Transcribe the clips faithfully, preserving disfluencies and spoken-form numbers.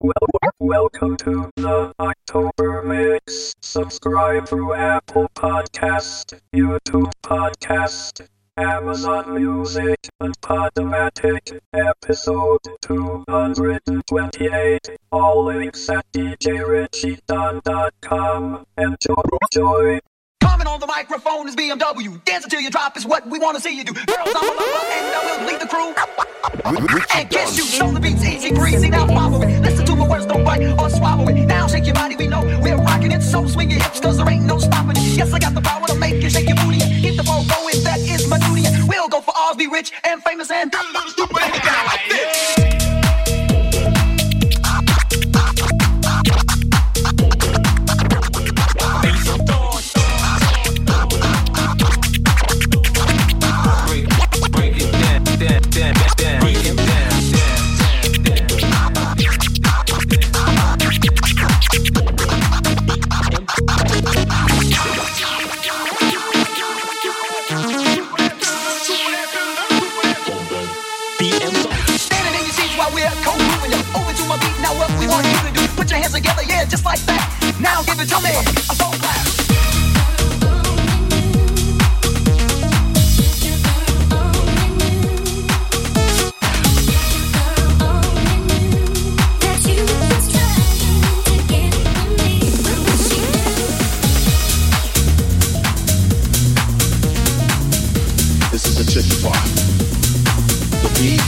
Welcome to the October Mix. Subscribe through Apple Podcast, YouTube Podcast, Amazon Music, and Podomatic. Episode two hundred twenty-eight. All links at d j richie don dot com. Enjoy. Coming on the microphone is B M W. Dance until you drop is what we want to see you do. Girls, I'm a lover and I will lead the crew. And guess you know the beat's easy breezy. Now follow it. Listen to my words, don't bite or swallow it. Now shake your body, we know we're rocking it. So swing your hips, cause there ain't no stopping it. Yes, I got the power to make you shake your booty and keep the ball going. That is my duty. We'll go for ours, be rich and famous and do little stupid and get down like this. Together, yeah, just like that. Now give it to me. I'm so glad. This is the tricky part. The beat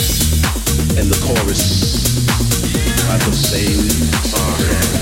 and the chorus are the same song.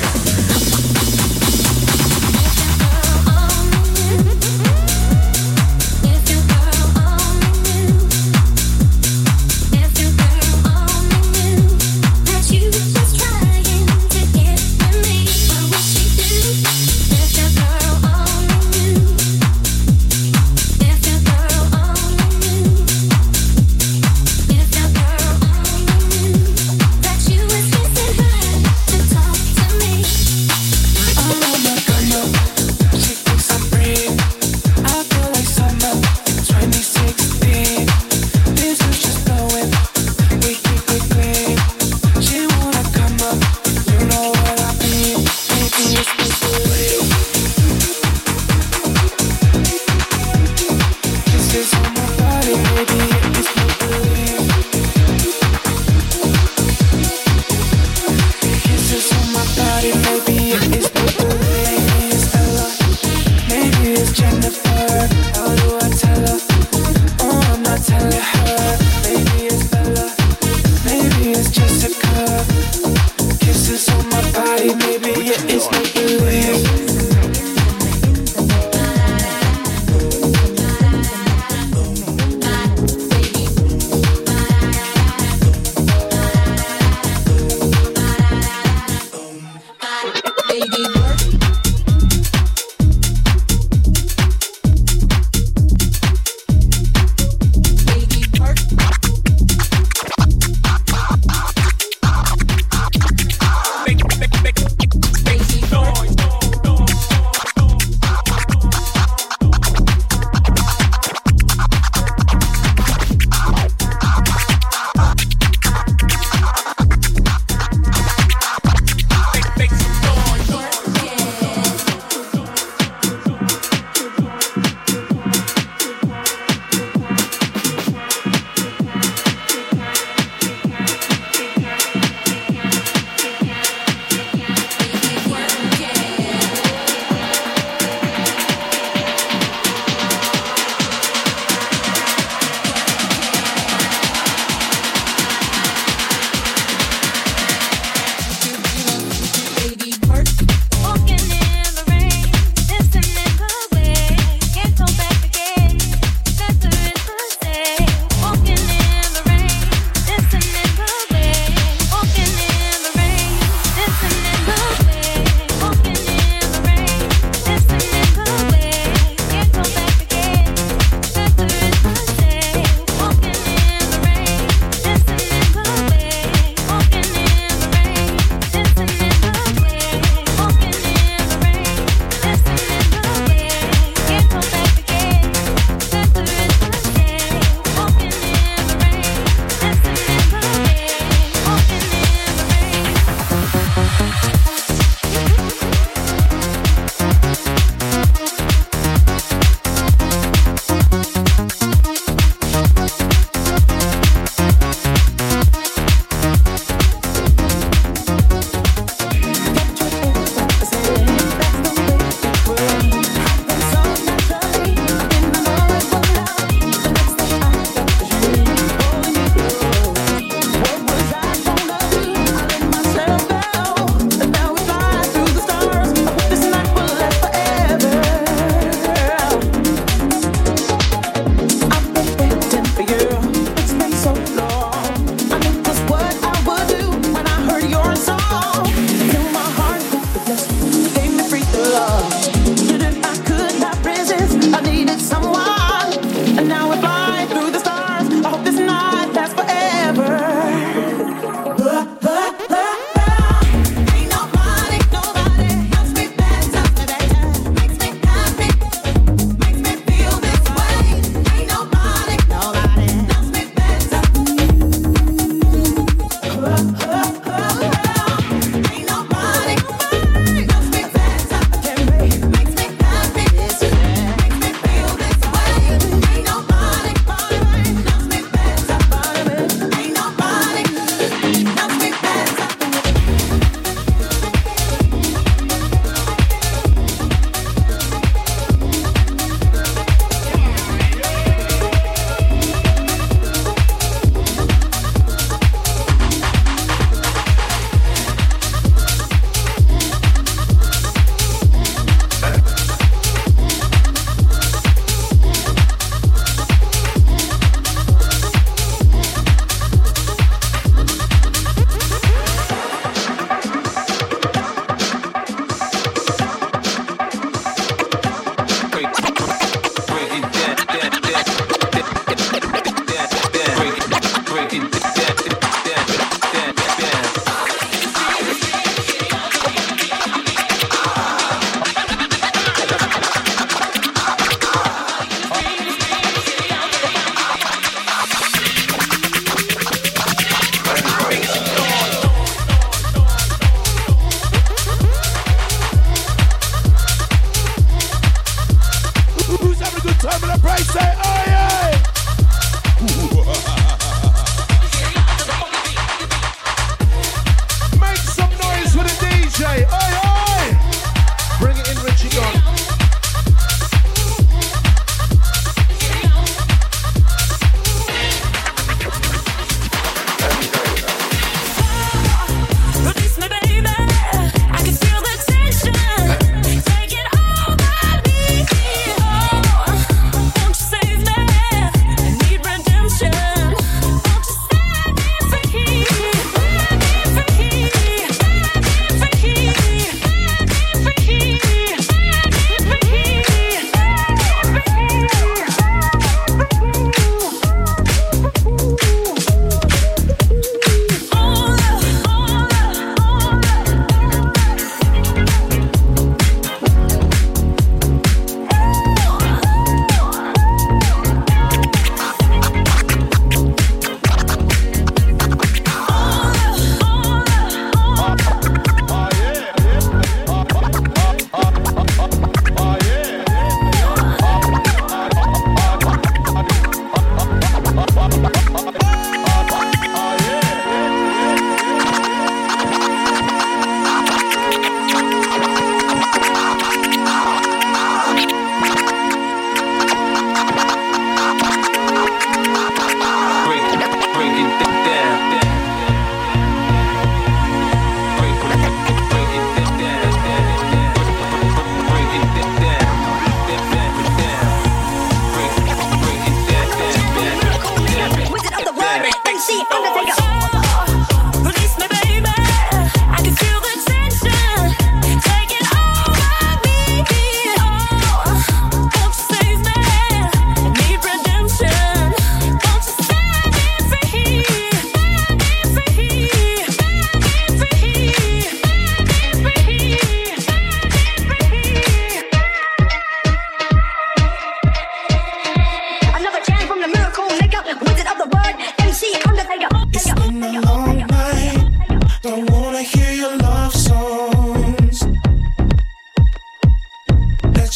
Baby,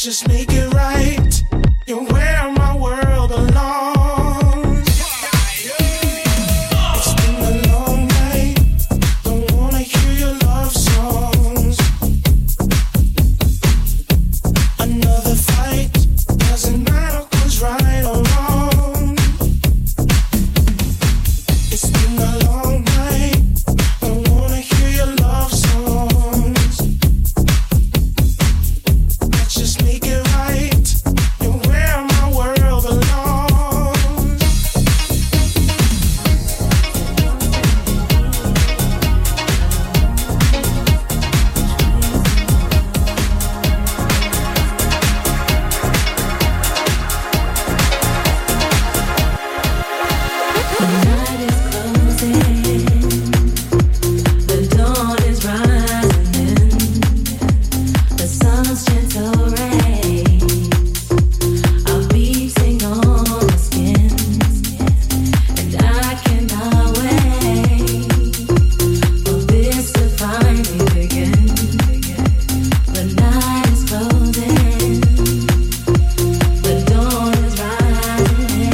just make it right. You're where my world belongs. It's been a long night. Don't wanna hear your love songs. Another fight. Doesn't matter who's right or wrong. It's been a long night. Don't wanna hear your love songs. Let's just make it right. You're where my world belongs. The night is closing, the dawn is rising, the sun's gentle rays are beating on my skin, and I cannot wait for this to finally begin. The night is closing, the dawn is rising.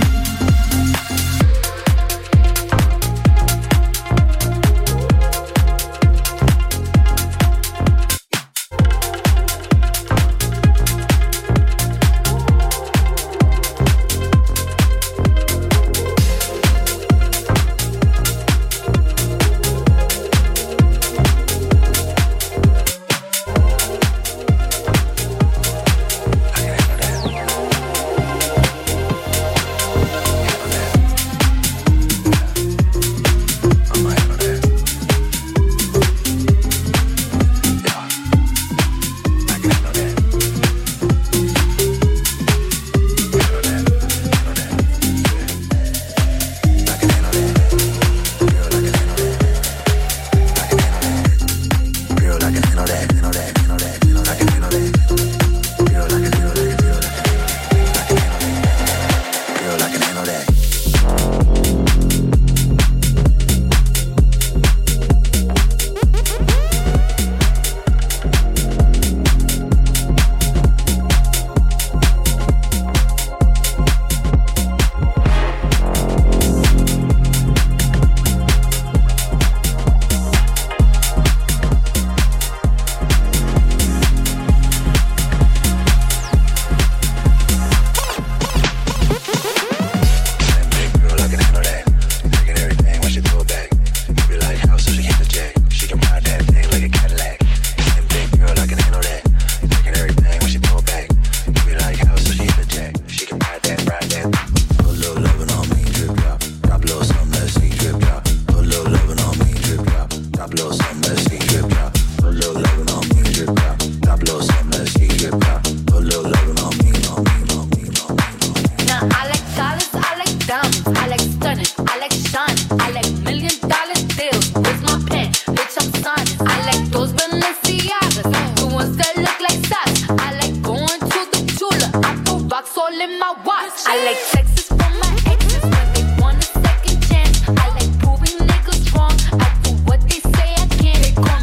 Now I like dollars, I like diamonds, I like stunning, I like shining, I like million dollar deals. Where's my pen? Bitch, I'm signing. I like those Balenciagas, the ones that look like socks. I like going to the Tula, I put rocks all in my watch. I like Texas from my exes when they want a second chance. I like proving niggas wrong, I do what they say I can't. They call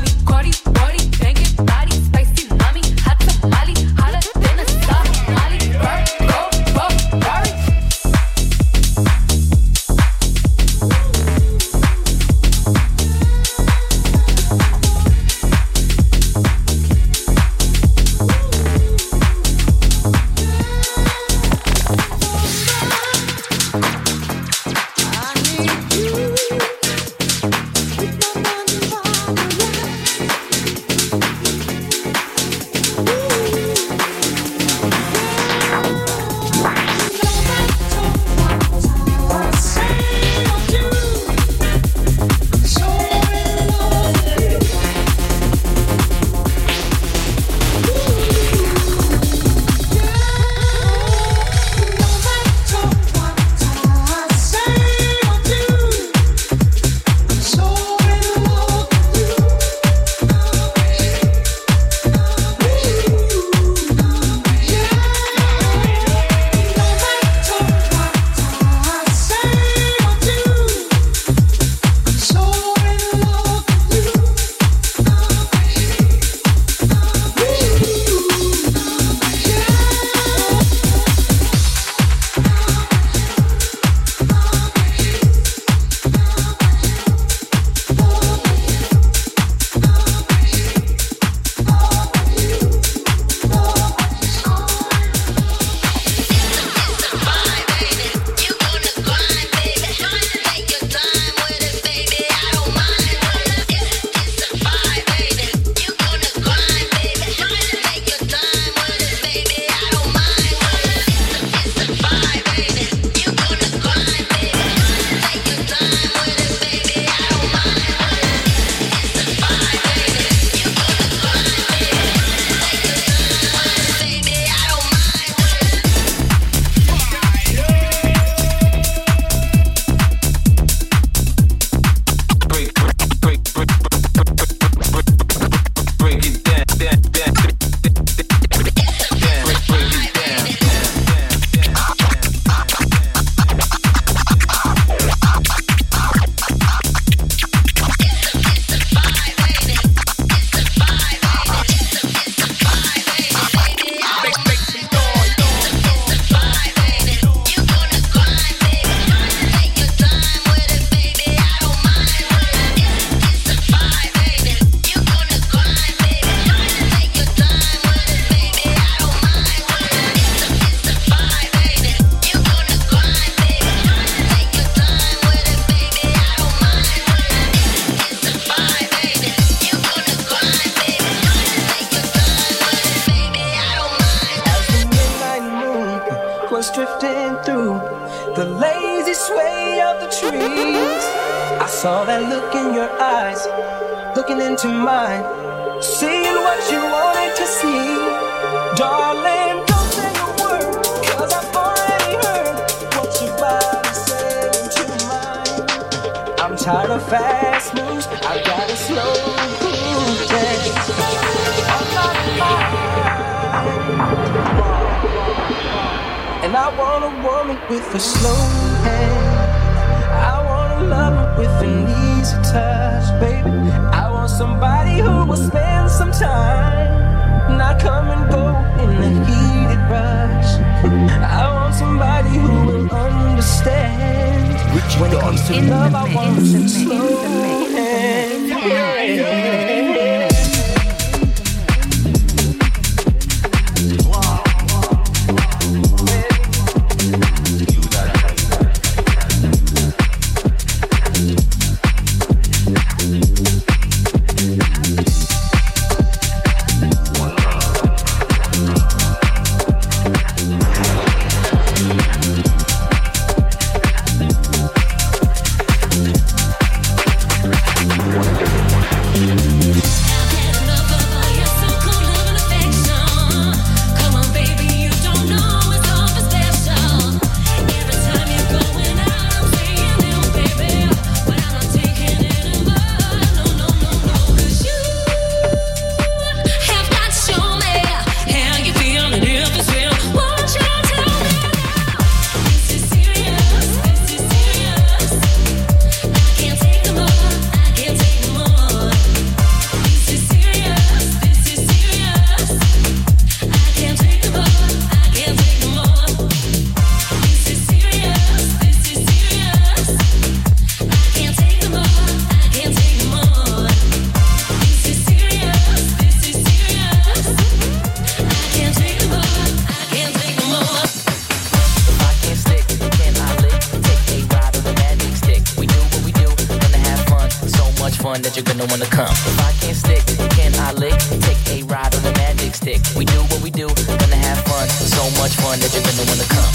Saw that look in your eyes, looking into mine, seeing what you wanted to see. Darling, don't say a word, cause I've already heard what your body said into mine. I'm tired of fast moves, I gotta slow dance. I'm not mine. And I want a woman with a slow hand. I want a lover with an easy touch, baby. I want somebody who will spend some time, not come and go in a heated rush. I want somebody who will understand. When it comes to love, I want a slow hand. That you're gonna wanna come. If I can't stick, can I lick? Take a ride on the magic stick. We do what we do, gonna have fun. So much fun that you're gonna wanna come.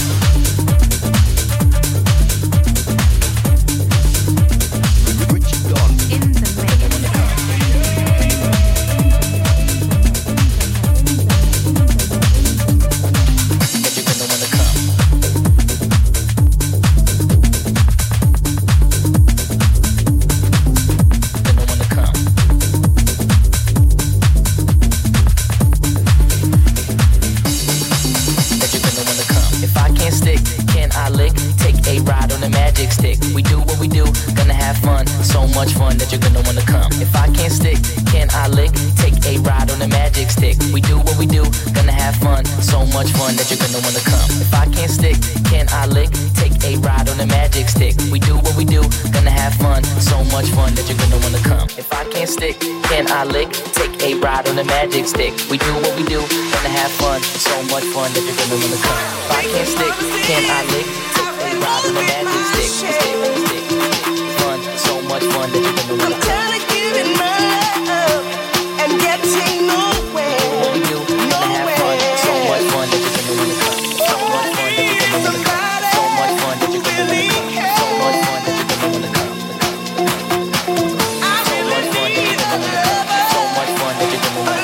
Magic stick. We do what we do, gonna have fun. So much fun that you're gonna wanna come. If I can't stick, can I lick? Take a ride on the magic stick. Stick, stick, fun, so much fun that you're gonna wanna come. I'm tired of giving my love and getting nowhere. What we do, gonna have fun. So much fun that you're gonna wanna come. So much fun that you're gonna wanna come. So much fun that you're gonna wanna come. So much fun that you're gonna wanna come. So much fun that you're gonna wanna come. So much fun that you're gonna wanna come.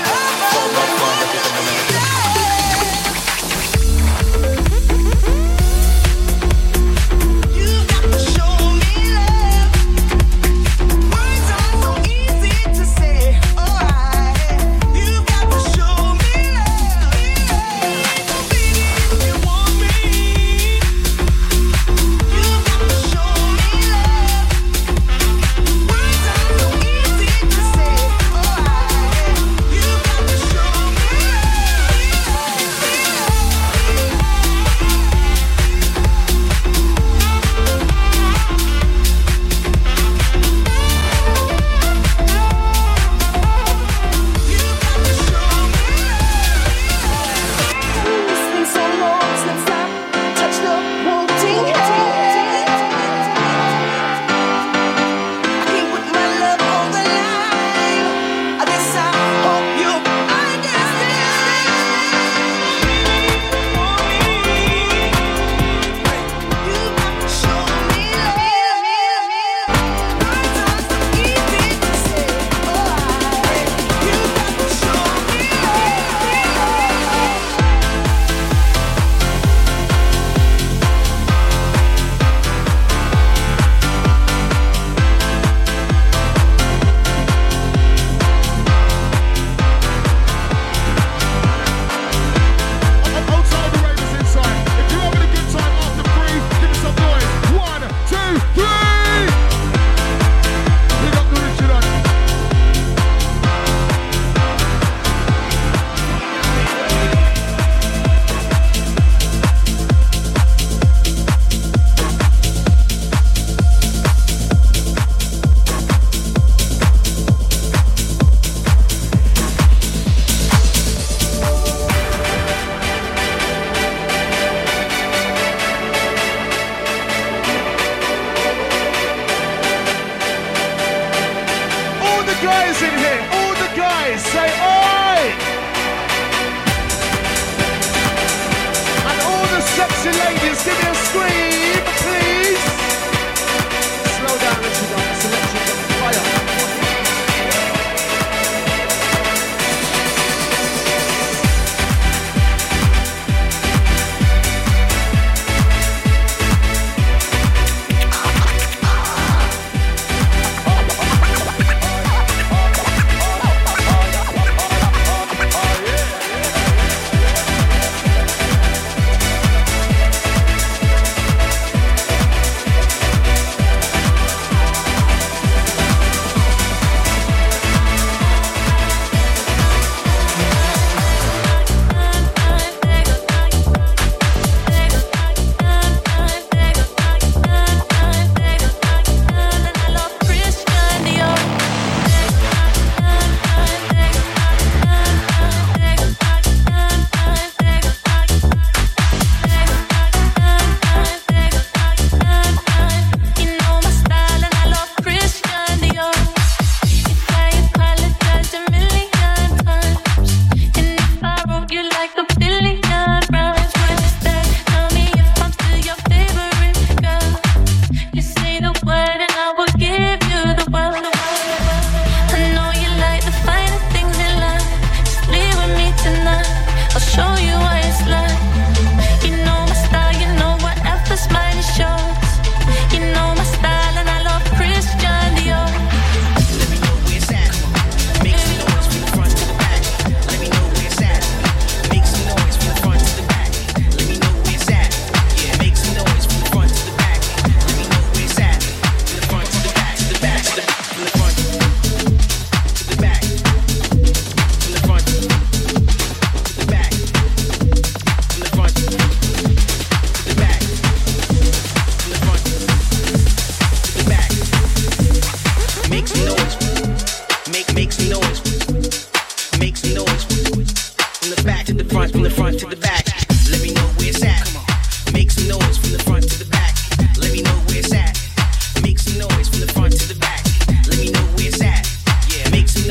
You got to show me love. Words are so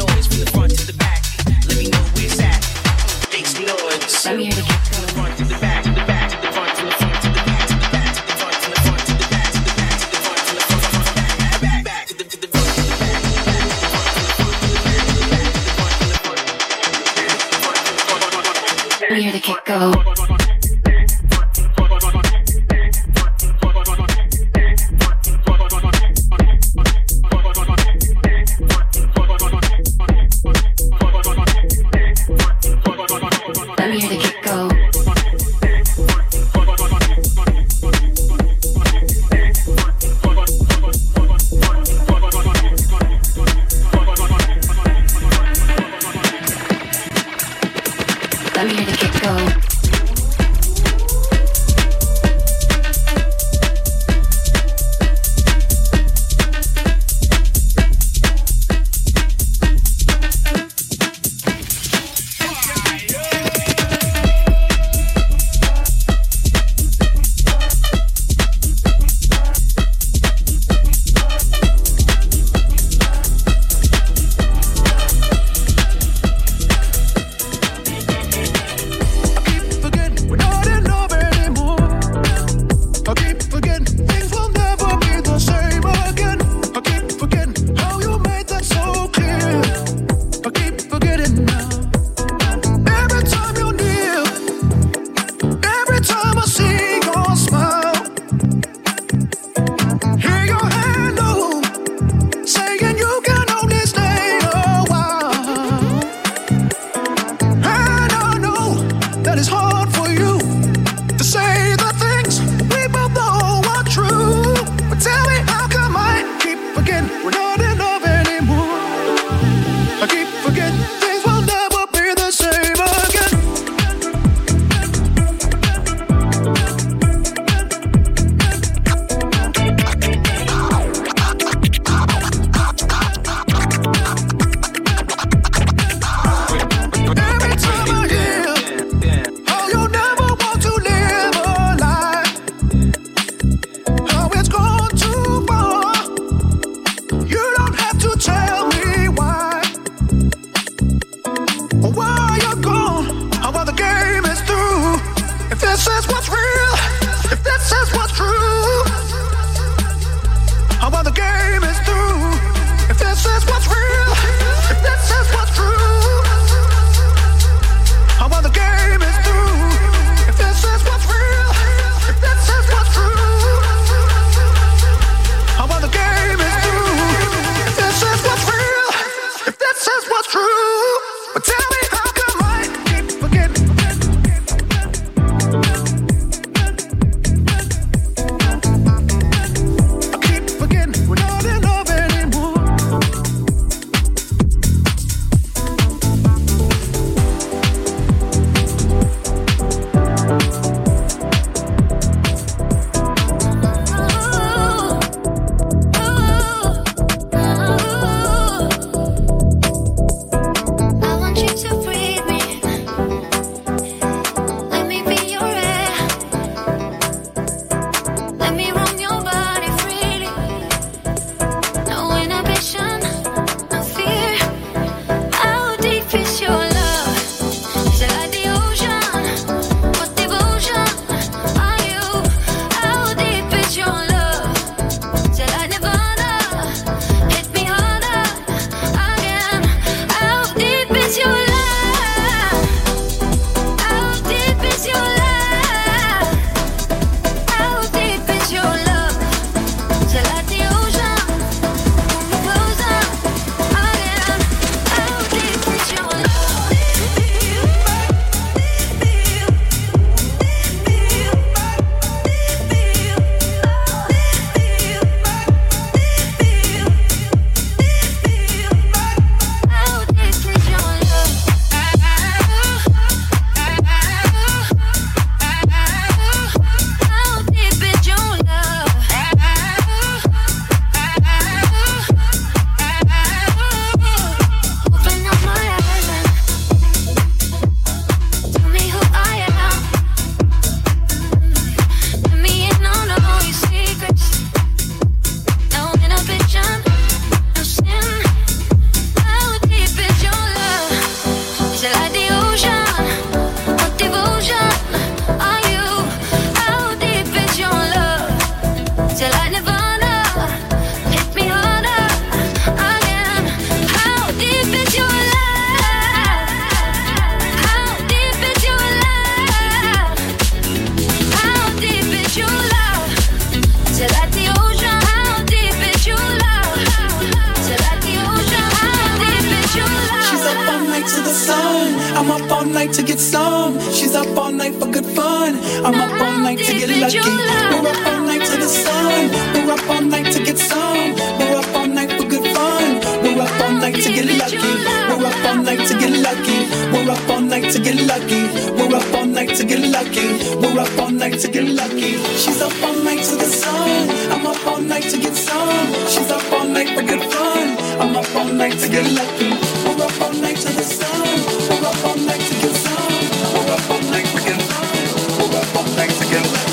noise from the front to the back. Let me know where it's at. Make some noise. Let me hear the kick From the front to the back, to the back, to the front, to the front, to the back, to the back, to the front, to the front, to the back, to the back, to the front, to the front, to the back, back, back, to the to the front, to the back, to the back, to the front, to the back, to the back, to the front, to the front. Let me hear the kick go. Let me hear the kick go. Let me hear the kick go. I want you to up all night to the sun. I'm up all night to get some. She's up all night for good fun. I'm up all night to get lucky. We're up all night to the sun. We're up all night to get some. We're up all night for good fun. We're up all night to get lucky. We're up all night to get lucky. We're up all night to get lucky. We're up all night to get lucky. We're up all night to get lucky. She's up all night to the sun. I'm up all night to get some. She's up all night for good fun. I'm up all night to get lucky. We're up all night to the sun. We're up all night to get some. We're up all night to get fun. We're up all night to get lucky.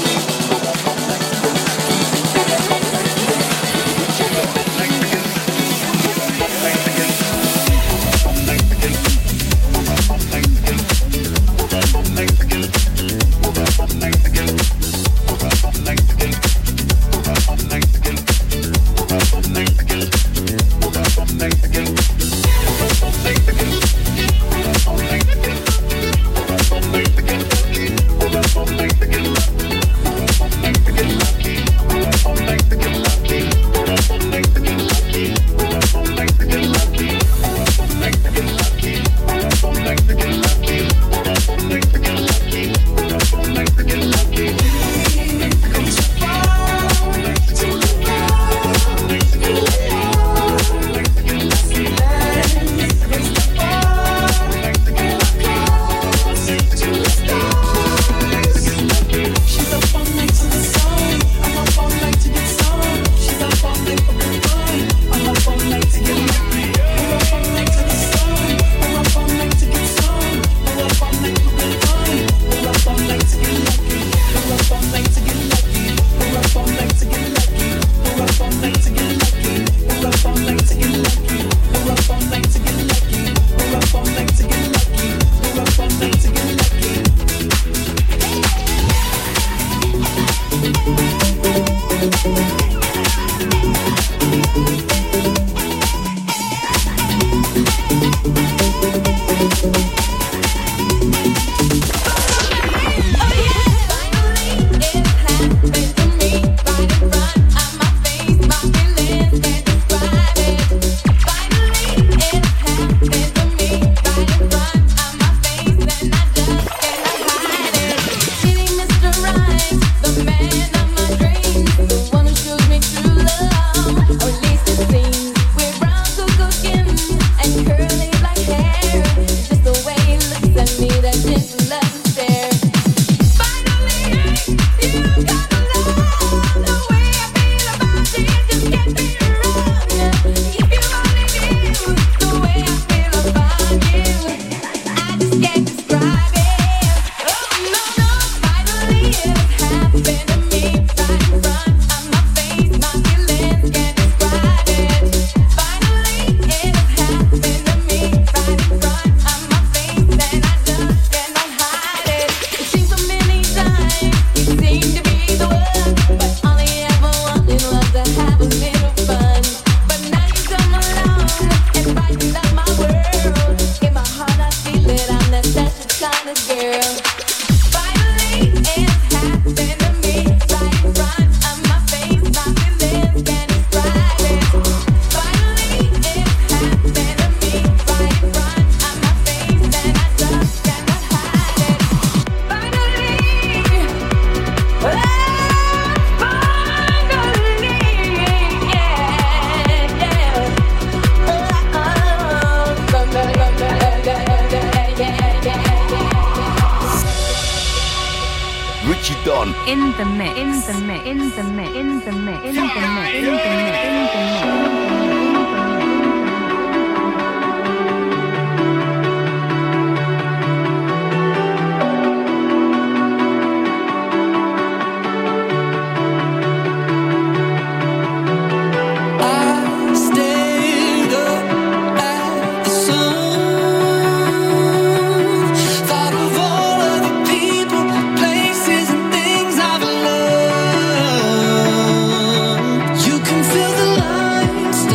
In the mix, in the mix, in the mix, in the mix, in the mix, in the mix, in the mix. You can feel the light.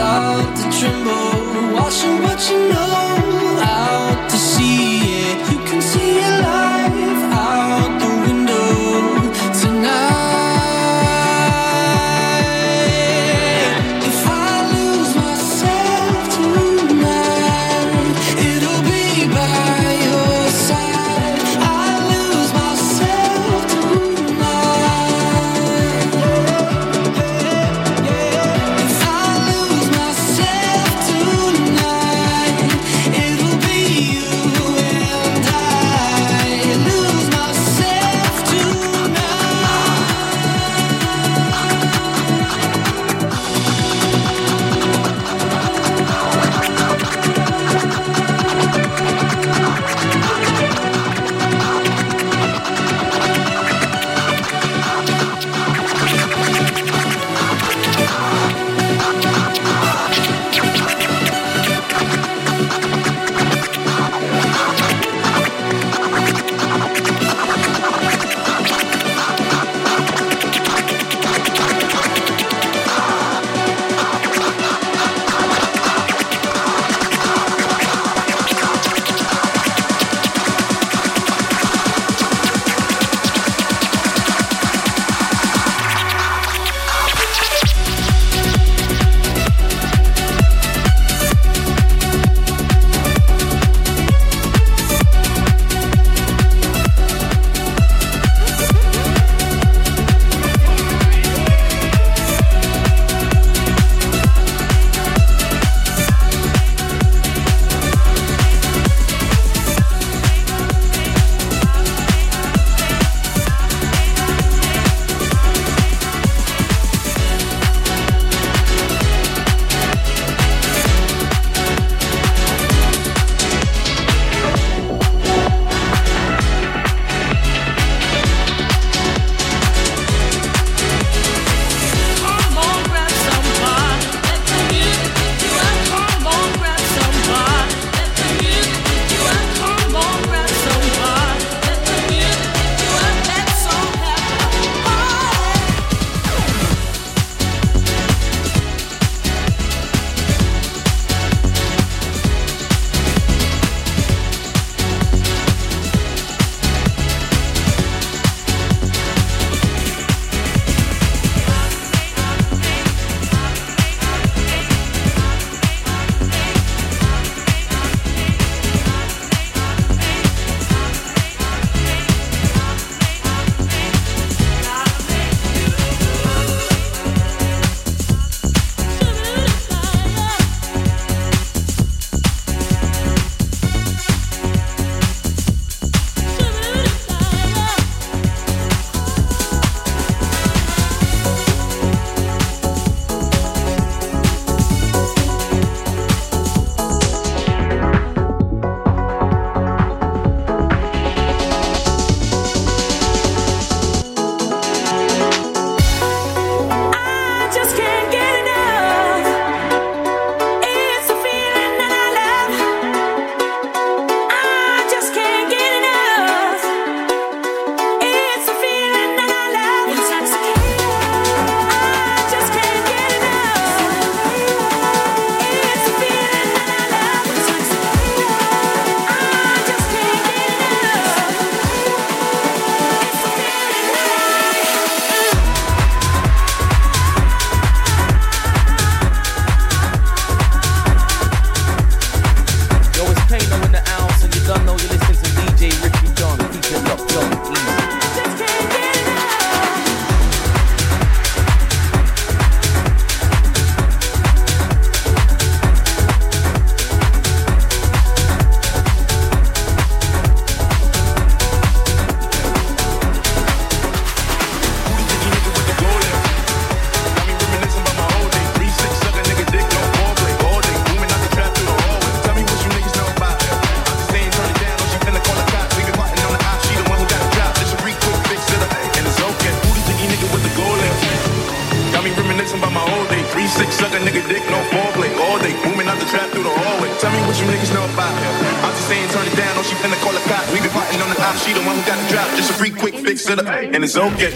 saying turn it down, or she finna call the cops. We been fighting on the op, she the one who got the drop. Just a free quick fix to the, and it's okay.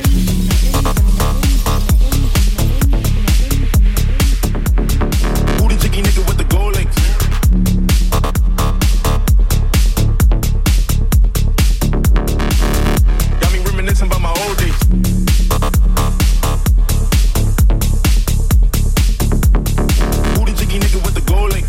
Who the jiggy nigga with the gold links? Got me reminiscing about my old days. Who the jiggy nigga with the gold links?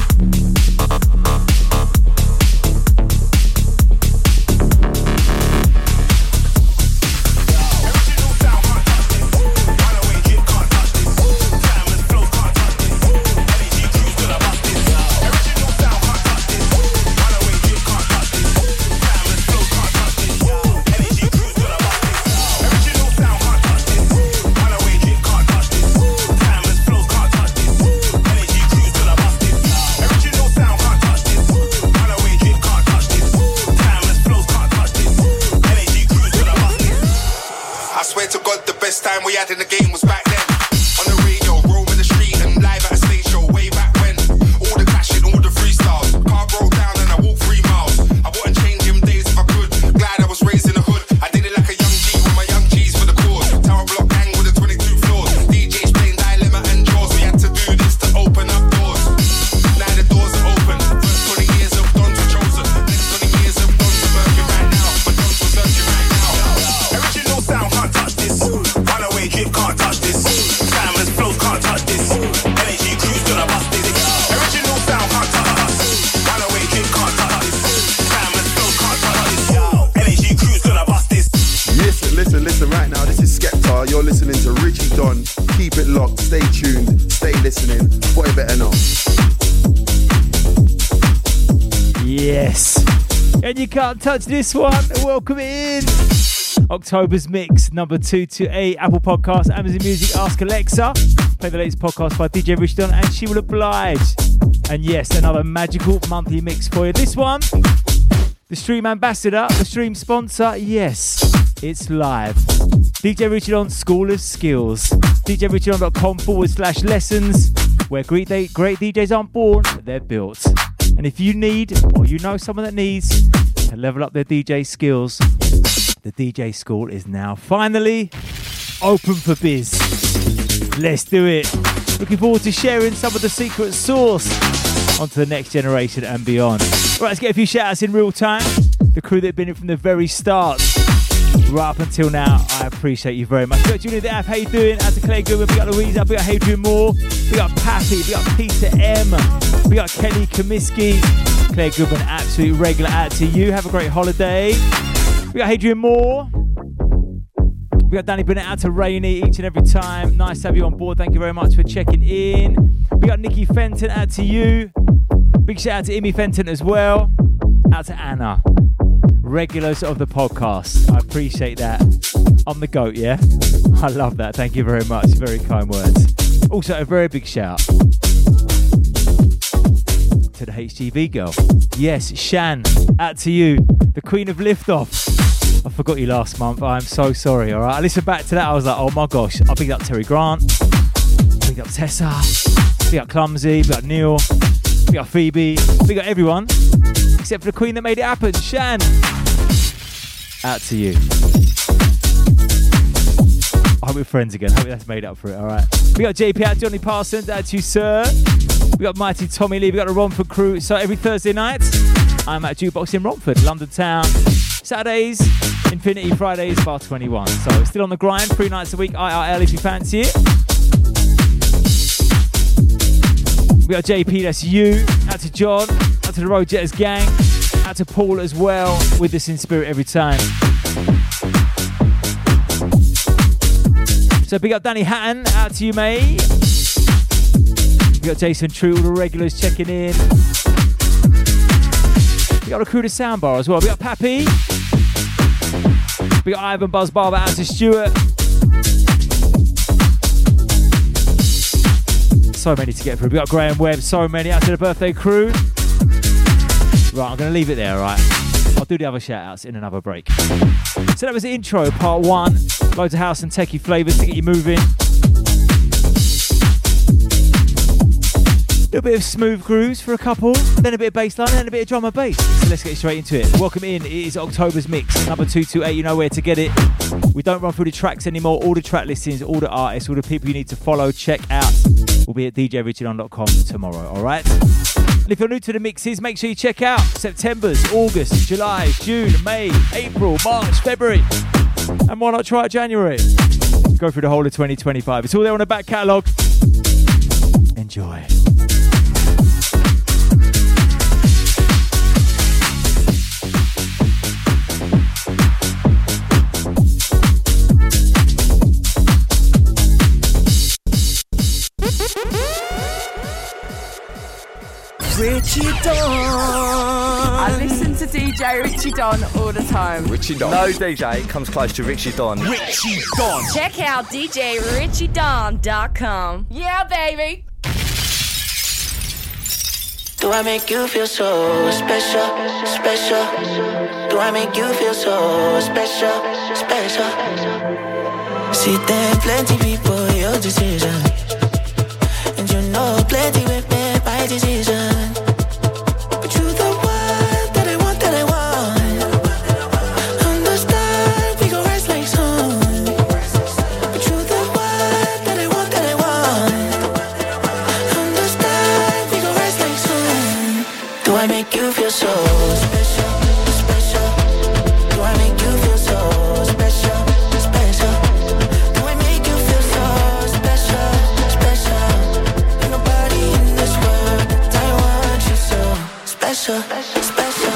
Time we had in the game was back then. On the radio, roaming the street and live at a stage show way back when. All the clashing, all the freestyles. Car broke down and I walked three miles. I wouldn't change them days if I could. Glad I was raised in the hood. I did it like a young G with my young G's for the cause. Tower block gang with the twenty-two floors. D Js playing Dilemma and Jaws. We had to do this to open up doors. Now the doors are open. First twenty years of Don to Joseph. Next twenty years of Don to Birkin right now. But Don to Birkin right now. Original sound, can't touch this. Runaway drip, can't touch this. Timeless flows, can't touch this. Energy cruise, gonna bust this. Original sound, can't touch us. Runaway drip, can't touch this. Timeless flows, can't touch this. Yo, energy cruise, gonna bust this. Listen, listen, listen right now. This is Skepta. You're listening to Richie Don. Keep it locked. Stay tuned. Stay listening. Boy, better know. Yes. And you can't touch this one. Welcome in. October's mix, number two to eight. Apple Podcasts, Amazon Music, Ask Alexa. Play the latest podcast by D J Richie Don, and she will oblige. And yes, another magical monthly mix for you. This one, the stream ambassador, the stream sponsor. Yes, it's live. D J Richie Don School of Skills. D J Richie Don dot com forward slash lessons, where great, they, great D Js aren't born, they're built. And if you need, or you know someone that needs to level up their D J skills, the D J School is now finally open for biz. Let's do it. Looking forward to sharing some of the secret sauce onto the next generation and beyond. Right, let's get a few shout outs in real time. The crew that have been in from the very start, right up until now, I appreciate you very much. We got Julian the app, how you doing? Out to Clay Goodman, we got Louisa, we got Hadrian Moore, we got Pappy, we got Peter M, we got Kelly Comiskey, Clay Goodman, absolute regular out to you. Have a great holiday. We got Hadrian Moore. We got Danny Bennett out to Rainy each and every time. Nice to have you on board. Thank you very much for checking in. We got Nikki Fenton out to you. Big shout out to Imi Fenton as well. Out to Anna. Regulars of the podcast. I appreciate that. I'm the GOAT, yeah? I love that. Thank you very much. Very kind words. Also, a very big shout to the H G V girl. Yes, Shan, out to you. The Queen of Liftoff. I forgot you last month. I'm so sorry, all right? I listened back to that. I was like, oh my gosh. I picked up Terry Grant. I picked up Tessa. I picked up Clumsy. I picked up Neil. I picked up Phoebe. I picked up everyone except for the Queen that made it happen, Shan. Out to you. I hope we're friends again. I hope that's made up for it, all right? We got J P out, Johnny Parsons. Out to you, sir. We got Mighty Tommy Lee. We got the Romford crew. So every Thursday night, I'm at Jukebox in Romford, London town. Saturdays, Infinity. Fridays, Bar twenty-one. So it's still on the grind, three nights a week, I R L if you fancy it. We got J P, that's you. Out to John, out to the Road Jetters gang. Out to Paul as well, with us in spirit every time. So big up Danny Hatton, out to you, mate. We got Jason True, all the regulars checking in. We got a crew to Soundbar as well. We got Pappy. We got Ivan Buzz Barber, out to Stuart. So many to get through. We got Graham Webb, so many. Out to the birthday crew. Right, I'm going to leave it there, alright? I'll do the other shout outs in another break. So that was the intro, part one. Loads of house and techie flavours to get you moving. little bit of smooth grooves for a couple, then a bit of bass line, and then a bit of drum and bass. So let's get straight into it. Welcome in. It is October's Mix, number two two eight. You know where to get it. We don't run through the tracks anymore. All the track listings, all the artists, all the people you need to follow, check out, will be at d j richie don dot com tomorrow, alright? And if you're new to the mixes, make sure you check out September's, August, July, June, May, April, March, February. And why not try it January? Go through the whole of twenty twenty-five. It's all there on the back catalogue. Enjoy. Richie Don. I listen to D J Richie Don all the time. Richie Don. No D J comes close to Richie Don. Richie Don. Check out d j richie don dot com. Yeah, baby. Do I make you feel so special, special? Do I make you feel so special, special? See, there plenty people, your decision. And you know plenty with me by decision. But you the one that I want, that I want. Understand, we go rise like sun. But you the one that I want, that I want. Understand, we go rise like sun. Do I make you feel so special, special? Do I make you feel so special, special? Do I make you feel so special, special? Ain't nobody in this world that I want you so special, special.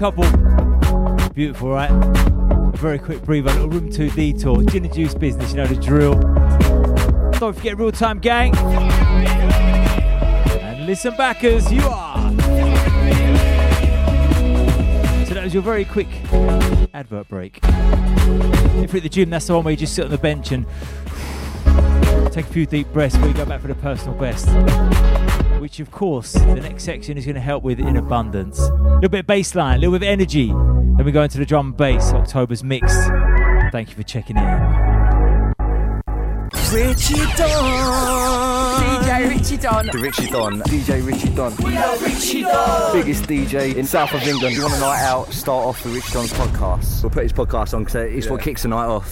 couple. Beautiful, right? A very quick breather, a little room two detour. Gin and juice business, you know the drill. Don't forget Real Time Gang. And listen backers, you are. So that was your very quick advert break. If you're at the gym, that's the one where you just sit on the bench and take a few deep breaths before you go back for the personal best. Which, of course, the next section is going to help with in abundance. A little bit of bass line, a little bit of energy. Then we go into the drum and bass, October's Mix. Thank you for checking in. Richie Don. D J Richie Don. The Richie Don. D J Richie Don. We are Richie Don. Biggest D J in south of England. You want a night out, start off with Richie Don's podcast. We'll put his podcast on because it's yeah. what kicks the night off.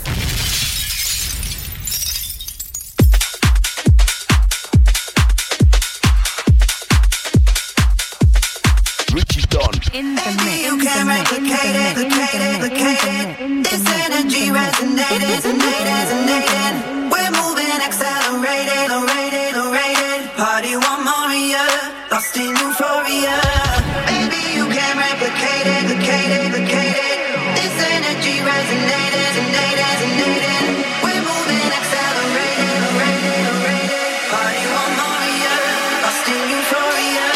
In the mix, you can't replicate it, replicate it. This energy resonating, resonating, resonating. We're moving, accelerated, accelerated, accelerated. Party one more year, lost in euphoria. Baby, you can't replicate it, replicate it, replicate it. This energy resonating, resonating, resonating. We're moving, accelerated, accelerated, accelerated. Party one more year, lost in euphoria.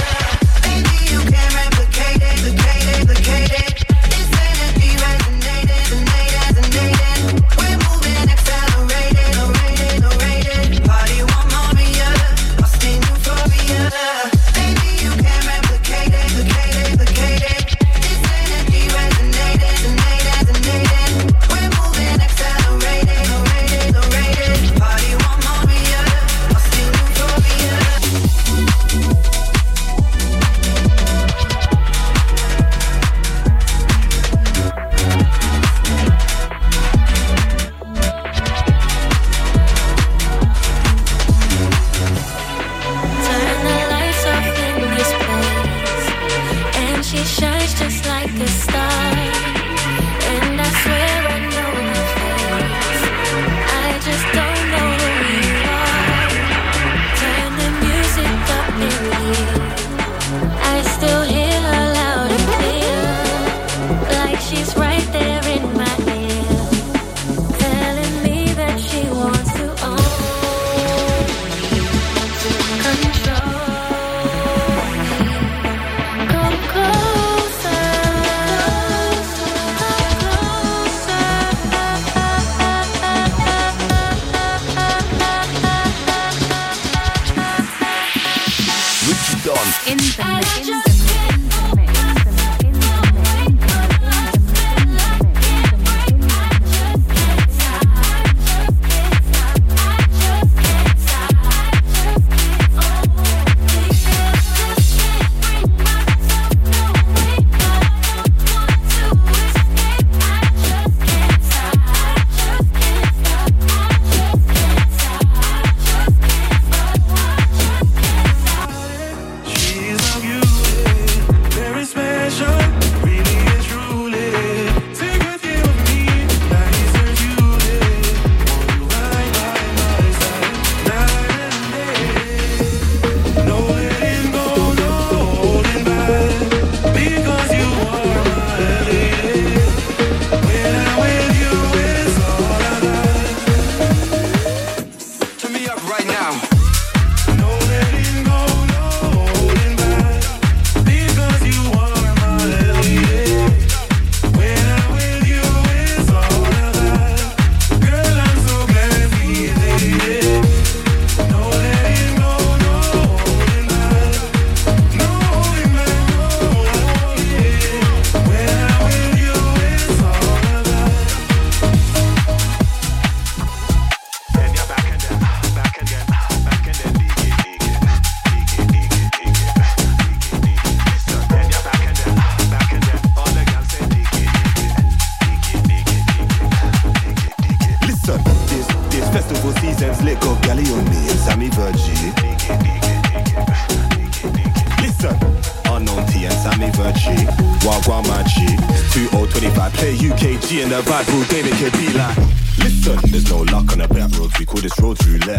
G in the vibe, bro, David can be like. Listen, there's no luck on the back roads, we call this roads roulette.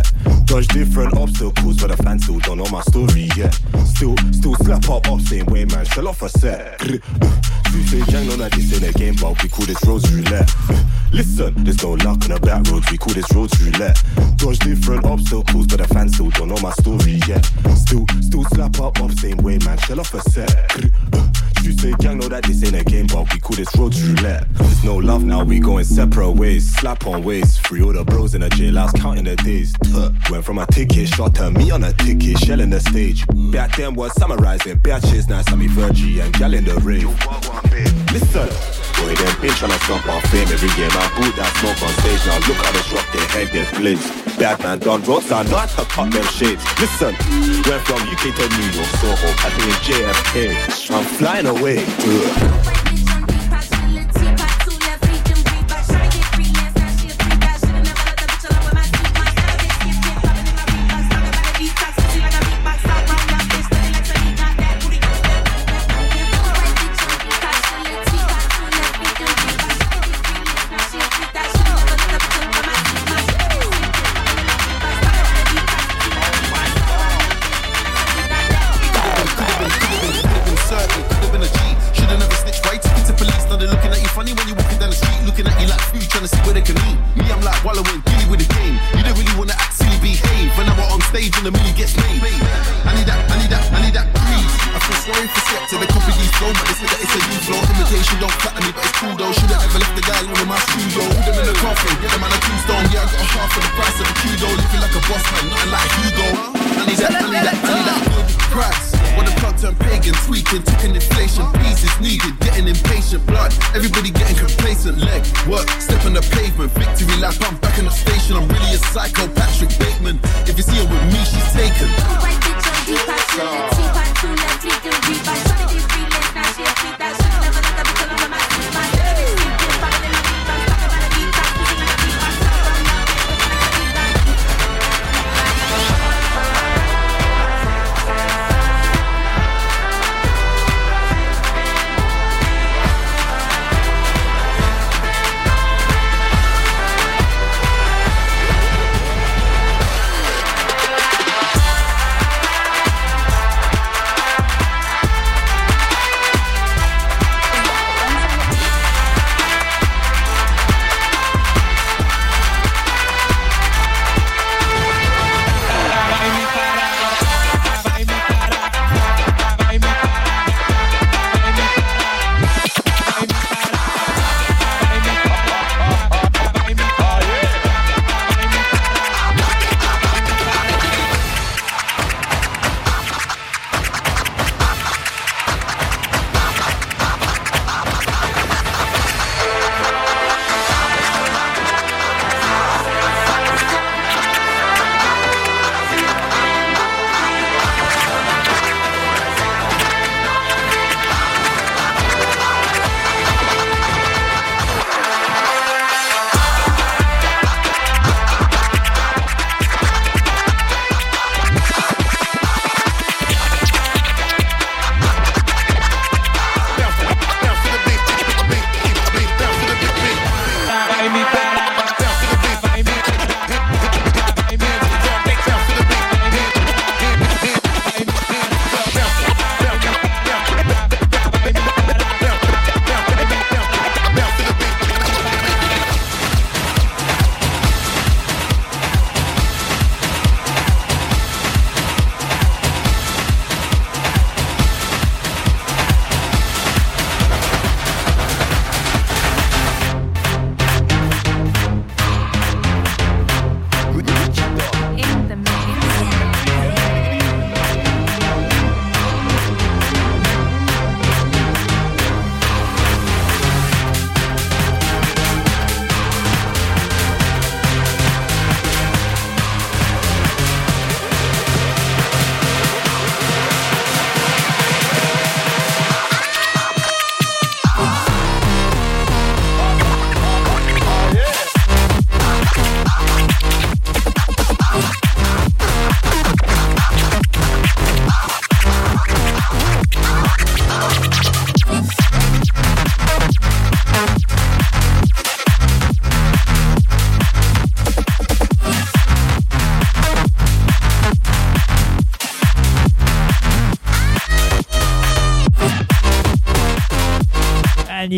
Dodge different obstacles, but the fans still don't know my story yet. Still, still slap up up same way, man. Shell off a set. You say Jang know that this ain't a game, but we call this roads roulette. Listen, there's no luck on the back roads, we call this roads roulette. Dodge different obstacles, but the fans still don't know my story yet. Still, still slap up up same way, man. Shell off a set. You say Jang know that this ain't a game, but we call this roads roulette. There's no love now, we going separate ways. Slap on waist, free all the bros in the jailhouse, counting the days. Tuh. Went from a ticket, shot to me on a ticket, shelling the stage. Back then was summarizing, bitches now Sammy Virgie and gal in the rave. Listen, boy, them been tryna stop our fame every game. I boot that smoke on stage, now look how they drop their head, their blades. Bad man done roads, I know how to cut them shades. Listen, went from U K to New York, Soho, I think in J F K. I'm flying away. Ugh.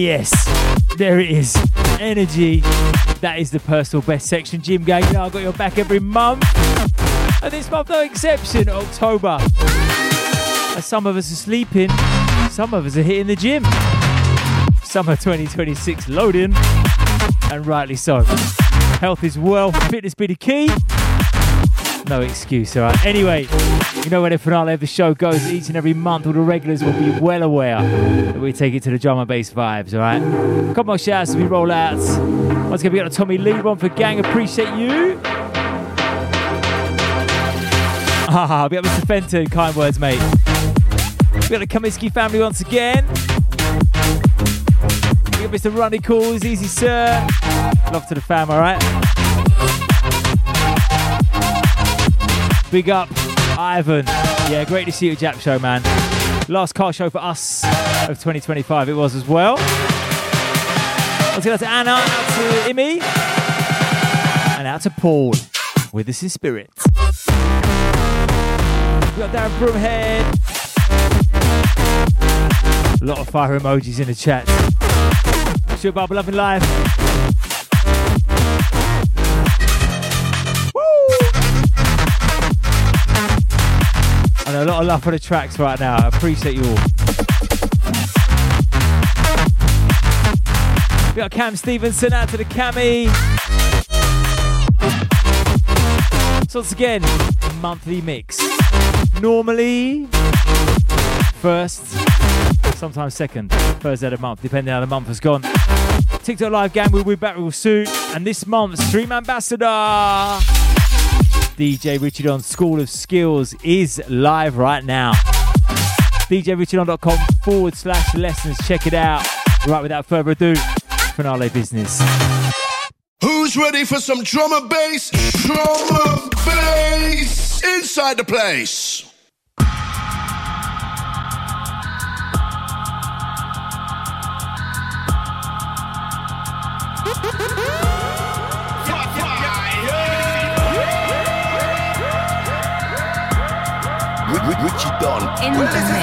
Yes, there it is. Energy. That is the personal best section. Gym Gang, you know I've got your back every month. And this month, no exception, October. As some of us are sleeping, some of us are hitting the gym. Summer twenty twenty-six loading, and rightly so. Health is wealth, fitness be the key. No excuse, alright? Anyway, you know where the finale of the show goes each and every month. All the regulars will be well aware that we take it to the drum and bass vibes, alright? A couple more shouts as we roll out. Once again, we got Tommy Lee, one for Gang, appreciate you. Ah, we got Mister Fenton, kind words, mate. We got the Kaminsky family once again. We got Mister Ronnie Calls, easy sir. Love to the fam, alright? Big up, Ivan. Yeah, great to see you at Jap Show, man. Last car show for us of twenty twenty-five it was as well. Let's go out to Anna, out to Imi, and out to Paul with us in spirit. We got Darren Broomhead. A lot of fire emojis in the chat. Sure, Bubble Loving Life. And a lot of love for the tracks right now. I appreciate you all. We got Cam Stevenson out to the Cammy. So once again, monthly mix. Normally first, sometimes second, Thursday of the month, depending on how the month has gone. TikTok Live Gang, we'll be back real soon. And this month's Stream Ambassador, D J Richie Don School of Skills, is live right now. D J richie don dot com forward slash lessons. Check it out. Right, without further ado, finale business. Who's ready for some drum and bass? Drum and bass inside the place. Richie Don. In the mix.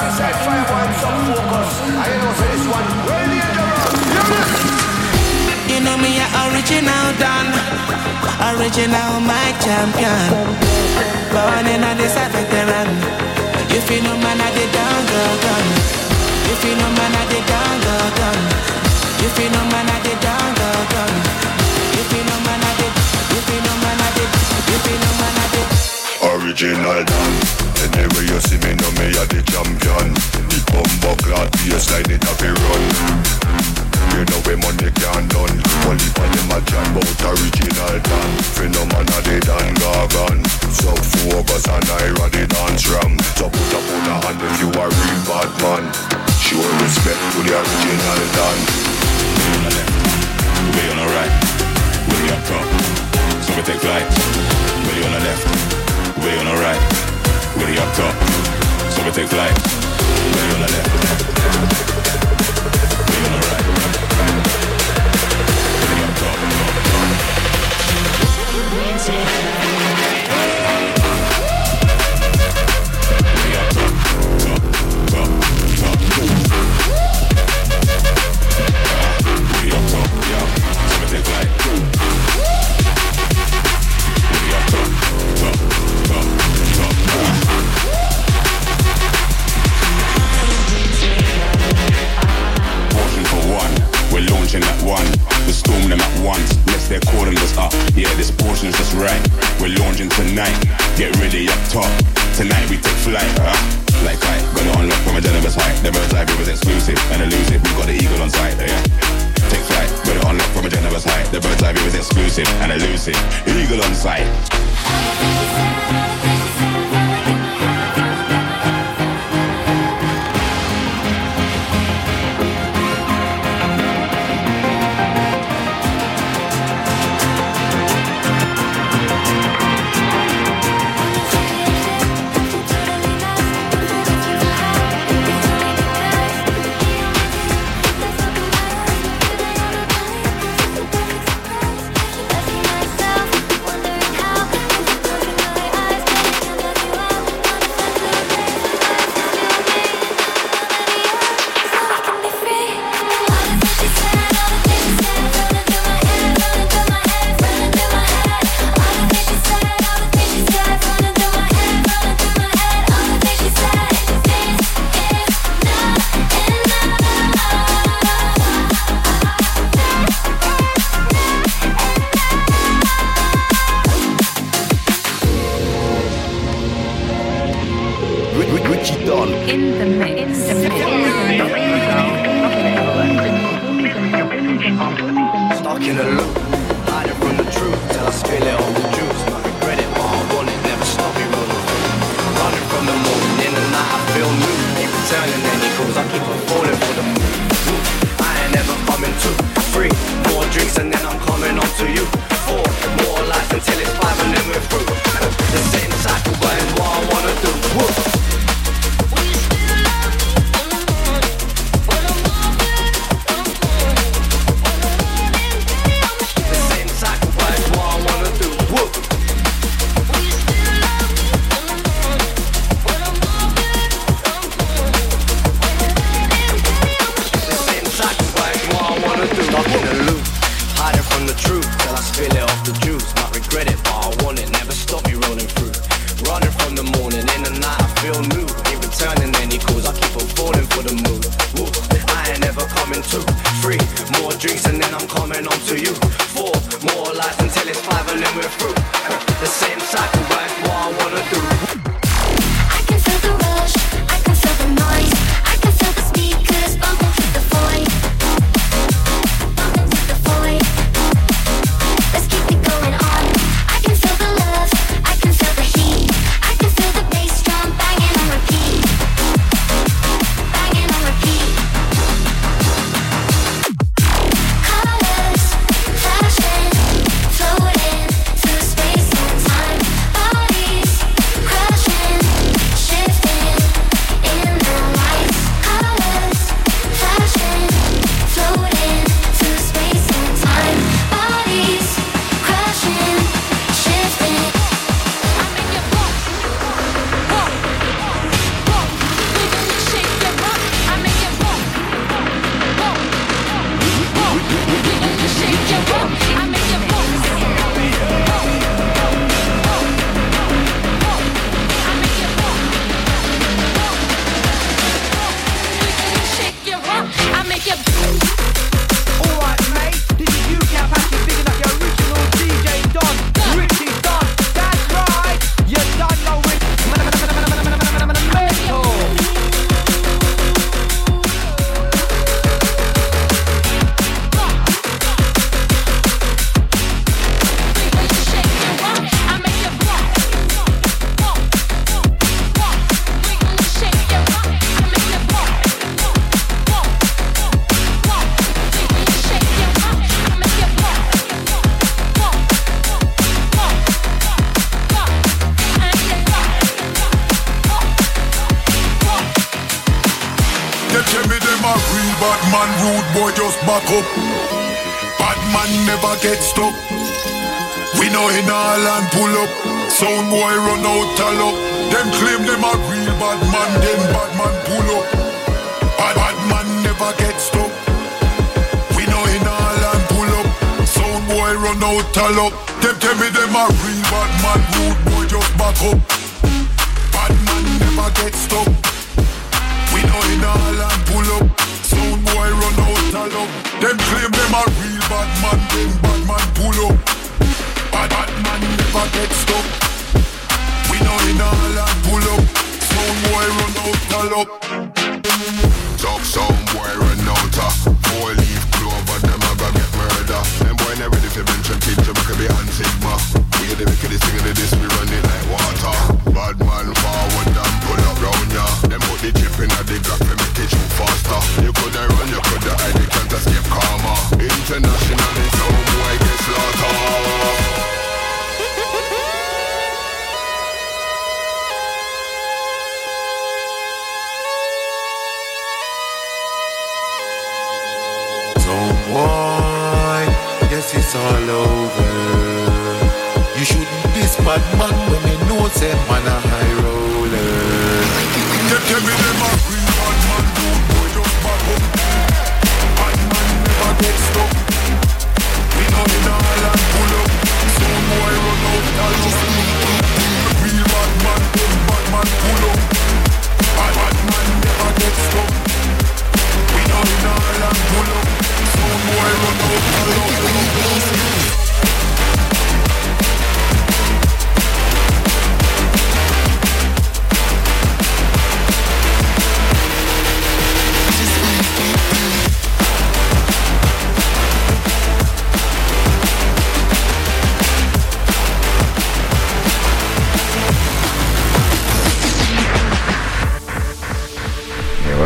You know me, a original Don, original my champion. Born in a this a veteran. You feel no man at the down go gun. You feel no man at the down go gun. You feel no man at the down go gun. You feel no man at the. You feel no man at the. You feel no man at the. Original Don. Anyway you see me, know me a the champion. The bumbo clad baseline it a fi run. You know we money can't done. Only for them a jam bout original Don. Phenomena the Dan Gargan. So focus and I run the dance ram. So put up on the hand if you a real bad man. Show respect to the original Don. We on the left, we on the right, we up top. So we take flight. We on the left, we on the right, we up top. So we take flight. We on the left, we on the right, we up top. At one, we storm them at once. Unless they're calling us up. Yeah, this portion's just right. We're launching tonight. Get ready up top. Tonight we take flight. Uh, like I got it unlocked from a generous height. The bird's eye view was exclusive and elusive. We got the eagle on sight. Yeah, take flight. Got it unlocked from a generous height. The bird's eye view was exclusive and elusive. Eagle on sight. Wondering how In the mix. Stuck in a loop, hiding from the truth till I spill it on the juice. Might regret it, but I want it, never stop me rolling through. Running from the morning, in the night I feel new. Keep returning any calls, I keep on falling for the moon. I ain't never coming to free. More drinks and then I'm coming on to you. Four, more life until it's five and then we're through. The same cycle, but it's what I wanna do. Woo. Sound boy run out tall up. Them claim them a real bad man, then bad man pull up. Bad bad man never get stuck. We know in all and pull up. Sound boy run out tall up. Them tell me them a real bad man, rude boy just back up. Bad man never get stuck. We know in all and pull up. Sound boy run out tall up. Them claim them a real bad man, then bad man pull up. Bad bad man never get stuck. We know in all and pull up. Sound boy run out tall up. Talk sound boy run out a four leaf clover. Them a go get murder. Them boy never ready for bench and kick Jamaica behind Sigma. We the wickedest thing in this, we run it like water. Bad man forward and pull up round ya. Them put the chip in a the Glock to make it shoot faster. You coulda run, you coulda hide, you can't escape karma. Internationally sound boy get slaughtered. Why? Yes, it's all over. You shouldn't diss bad man when you know say man a high roller. You tell me them a real bad man, rude boy just back up. Bad man never get stuck. We know in all and pull up. Some boy run out tall up. Real bad man, then bad man pull up. Bad bad man never get stuck. We know in all and pull up. Some boy run out tall up.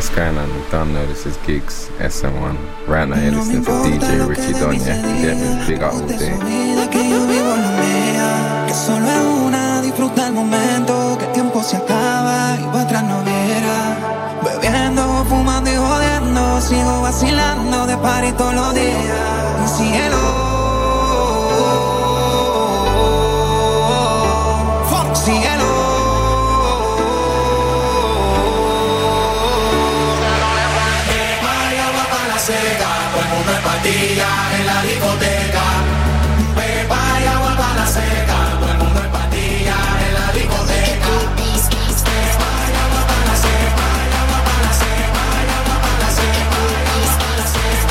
What's going on? You don't know this is Gigs, S M one. Right now you're listening to D J Richie Don, yeah? You get me? Big up all day. Que yo vivo lo mía, que solo es una, disfruta el momento, que el tiempo se acaba y para atrás no verá. Bebiendo, fumando y jodiendo, sigo vacilando de party todos los días. Cielo, fuck cielo. Vaya agua para la seca, todo el mundo en patilla en la discoteca. Vaya agua para la seca, todo el mundo en patilla en la discoteca. Vaya agua para la seca, vaya agua para la seca, vaya agua para la seca, vaya agua para la seca.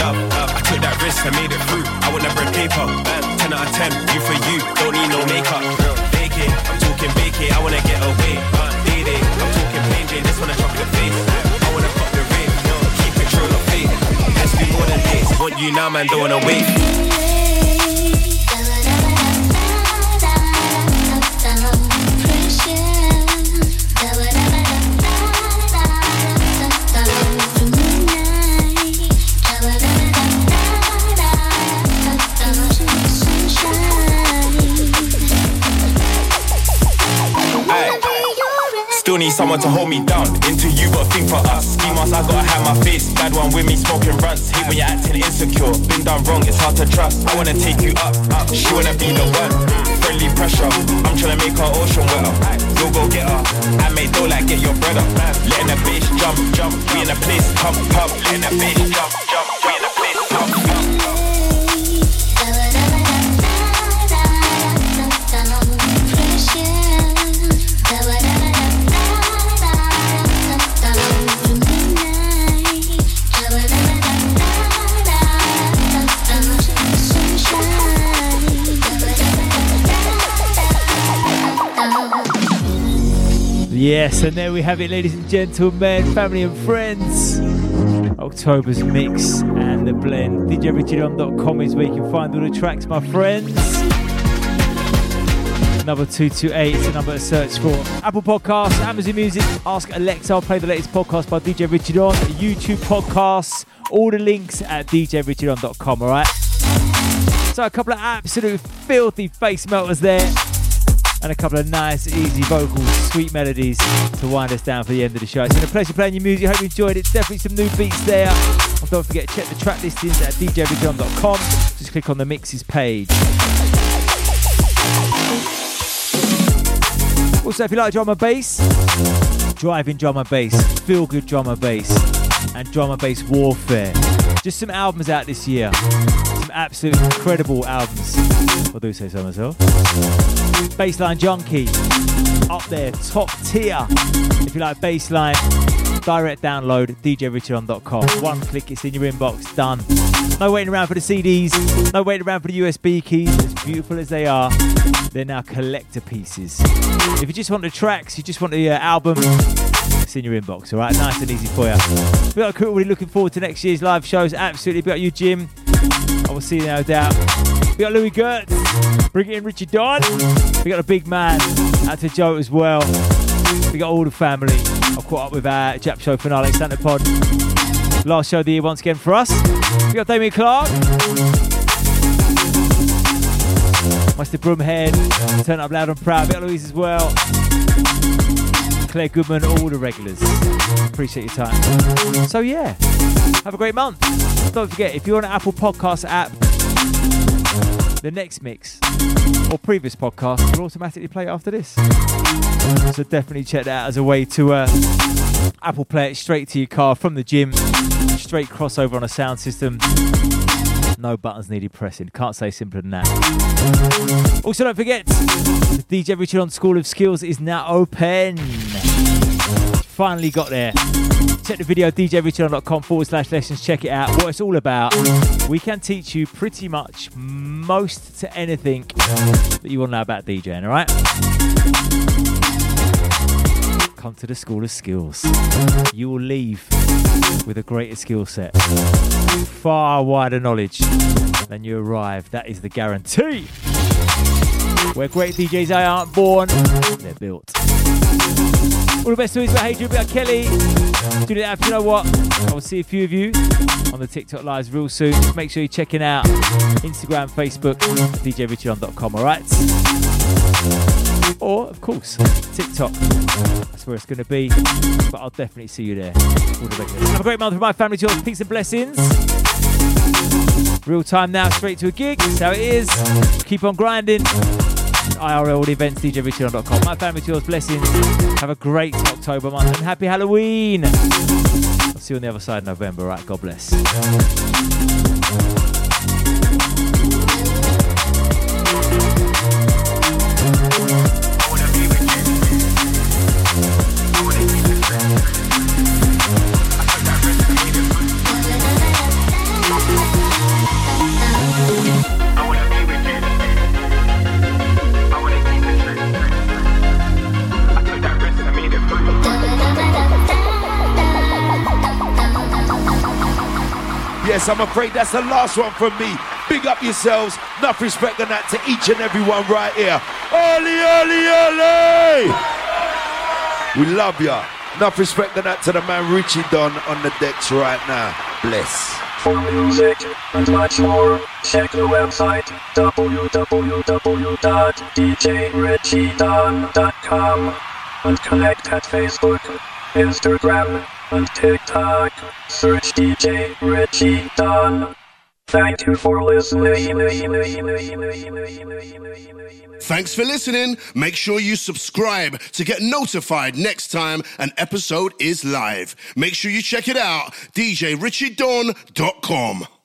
love. I took that risk, I made it through. I want that bread paper. ten out of ten, you for you, don't need no makeup. Bake it, I'm talking bake it, I wanna get away. Day day, I'm talking plain Jane, this one a chocolate face. I wanna pop the ring, keep it true, not fake. Let's be more than dates, want you now, man, don't wanna wait. Still need someone to hold me down. Into you, but think for us. Ski mask, I gotta have my face. Bad one with me, smoking runs. Hate when you're acting insecure. Been done wrong, it's hard to trust. I wanna take you up, up. She wanna be the one. Friendly pressure. I'm tryna make her ocean wetter. You'll go get her. I make dough like get your bread up. Letting the bass jump, jump. We in the place, pump, pump. Letting the bass jump, jump. We in the place, pump, pump. Yes, and there we have it, ladies and gentlemen, family and friends. October's mix and the blend. D J Richie Don dot com is where you can find all the tracks, my friends. Number two two eight is the number to search for. Apple Podcasts, Amazon Music, Ask Alexa. I'll play the latest podcast by D J Richie Don. YouTube podcasts, all the links at D J Richie Don dot com, alright? So a couple of absolute filthy face melters there. And a couple of nice, easy vocals, sweet melodies to wind us down for the end of the show. It's been a pleasure playing your music. Hope you enjoyed it. Definitely some new beats there. And don't forget to check the track listings at D J Richie Don dot com. Just click on the mixes page. Also, if you like drum and bass, driving drum and bass, feel good drum and bass, and drum and bass warfare. Just some albums out this year. Some absolute incredible albums. I do say so myself. Bassline Junkie, up there, top tier. If you like bassline, direct download, D J Richie Don dot com. One click, it's in your inbox, done. No waiting around for the C Ds, no waiting around for the U S B keys. As beautiful as they are, they're now collector pieces. If you just want the tracks, you just want the uh, album, it's in your inbox, alright? Nice and easy for you. We got a crew really looking forward to next year's live shows, absolutely. We got you, Jim. I will see you, no doubt. We got Louis Gertz, bring it in, Richie Don. We got a big man, out to Joe as well. We got all the family. I caught up with our Jap Show finale, Santa Pod. Last show of the year once again for us. We got Damien Clark, Mister Broomhead, Turn Up Loud and Proud. We got Louise as well. Claire Goodman, all the regulars. Appreciate your time. So yeah, have a great month. Don't forget, if you're on an Apple Podcast app, the next mix or previous podcast will automatically play after this. So definitely check that out as a way to uh, Apple Play it straight to your car from the gym. Straight crossover on a sound system. No buttons needed pressing. Can't say simpler than that. Also, don't forget, the D J Richie Don School of Skills is now open. Finally got there. Check the video, D J Richie Don dot com forward slash lessons. Check it out. What it's all about. We can teach you pretty much most to anything that you want to know about DJing, alright? Come to the School of Skills. You will leave with a greater skill set. Far wider knowledge than you arrived. That is the guarantee. Where great D Js aren't born, they're built. All the best to us, Hadrian, we got Kelly. Do that, you know what? I will see a few of you on the TikTok lives real soon. Just make sure you're checking out Instagram, Facebook, D J Richie Don dot com, alright? Or, of course, TikTok. That's where it's going to be. But I'll definitely see you there. All the regulars. Have a great month with my family, to yours. Peace and blessings. Real time now, straight to a gig. That's how it is. Keep on grinding. I R L all the events, D J Richie Don dot com. My family, to yours. Blessings. Have a great October month and happy Halloween. I'll see you on the other side of November, right? God bless. Yes, I'm afraid that's the last one from me. Big up yourselves. Enough respect and that to each and every one right here. Early, early, early! We love ya. Enough respect and that to the man Richie Don on the decks right now. Bless. For music and much more, check the website w w w dot d j richie don dot com and connect at Facebook, Instagram, and TikTok. Search D J Richie Don. Thank you for listening. Thanks for listening. Make sure you subscribe to get notified next time an episode is live. Make sure you check it out, d j richie don dot com.